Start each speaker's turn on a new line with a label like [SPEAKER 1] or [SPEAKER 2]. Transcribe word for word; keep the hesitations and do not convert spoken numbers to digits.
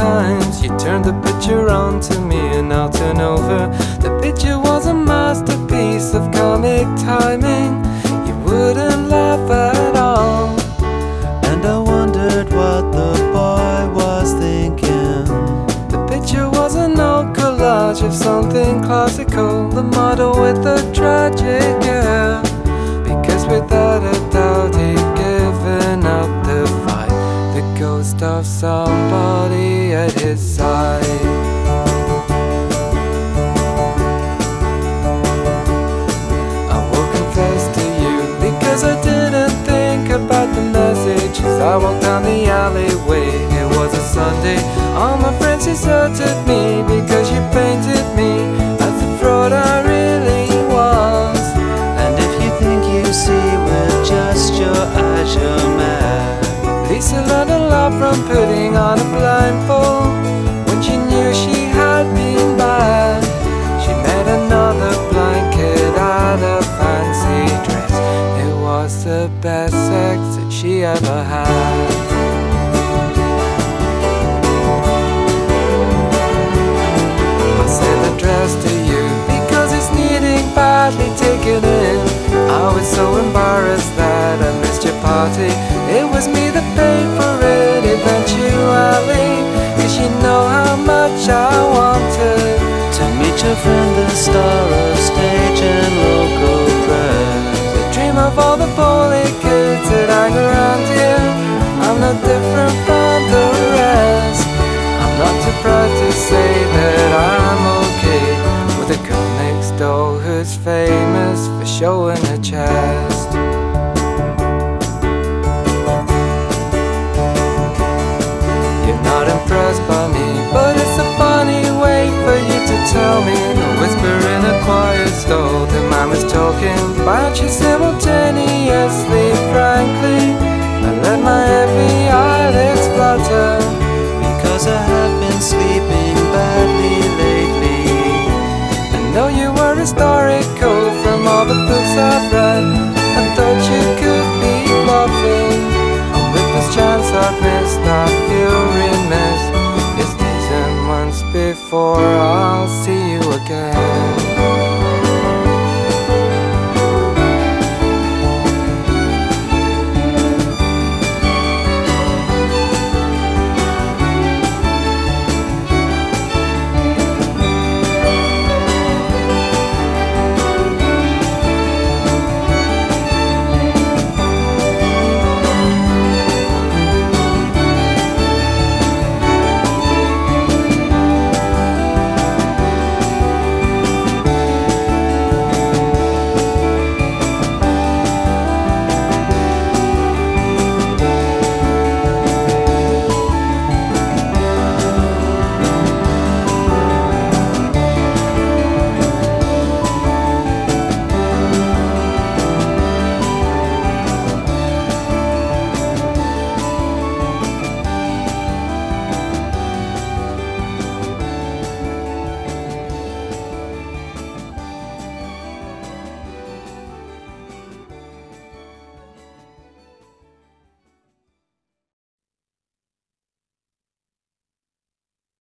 [SPEAKER 1] times. You turned the picture on to me and I'll turn over. The picture was a masterpiece of comic timing. You wouldn't laugh at all,
[SPEAKER 2] and I wondered what the boy was thinking.
[SPEAKER 1] The picture was an old collage of something classical, the model with the tragic air. Because without a doubt he'd given up the fight, the ghost of somebody at his side. I will confess to you, because I didn't think about the message as I walked down the alleyway. It was a Sunday, all my friends deserted me because you painted me as the fraud I really was.
[SPEAKER 2] And if you think you see with just your eyes, you're mad.
[SPEAKER 1] Lisa learned a lot from putting on a blindfold. When she knew she had been bad, she met another blind kid at a fancy dress. It was the best sex that she ever had. I said the dress to you because it's needing badly taken in. I was so embarrassed that I missed your party. It was me that paid for it eventually, cause you know how much I wanted
[SPEAKER 2] to meet your friend, the star of stage and local press.
[SPEAKER 1] The dream of all the poorly kids that hang around here. I'm no different from the rest. I'm not too proud to say that I'm okay with a girl next door who's famous for showing her chest. You're not impressed by me, but it's a funny way for you to tell me. A whisper in a quiet stall, the man was talking about you simultaneously. Frankly, I let my heavy eyelids flutter,
[SPEAKER 2] because I have been sleeping badly lately.
[SPEAKER 1] and though you were historical from all the books I've read, I thought you could be bluffing. And with this chance I've missed, I feel remiss. It's days and months before I'll see you again.